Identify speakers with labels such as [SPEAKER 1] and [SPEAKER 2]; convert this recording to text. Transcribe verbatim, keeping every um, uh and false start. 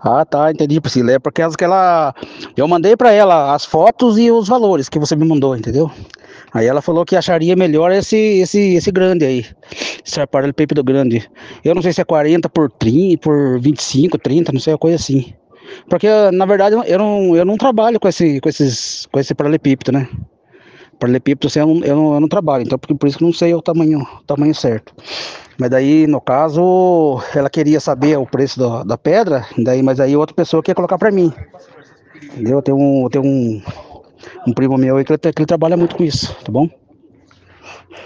[SPEAKER 1] Ah, tá, entendi, Priscila. É porque as que ela. Eu mandei pra ela as fotos e os valores que você me mandou, entendeu? Aí ela falou que acharia melhor esse, esse, esse grande aí. Esse paralelepípedo grande. Eu não sei se é quarenta por trinta, por vinte e cinco, trinta, não sei, uma coisa assim. Porque, na verdade, eu não, eu não trabalho com esse, com esses, com esse paralelepípedo, né? Paralelepípedo, assim, eu não, eu não, eu não trabalho, então por, por isso que eu não sei o tamanho, o tamanho certo. Mas daí, no caso, ela queria saber o preço da, da pedra, daí, mas aí outra pessoa quer colocar pra mim, entendeu? Tem um, tem um, um primo meu aí que ele, que ele trabalha muito com isso, tá bom?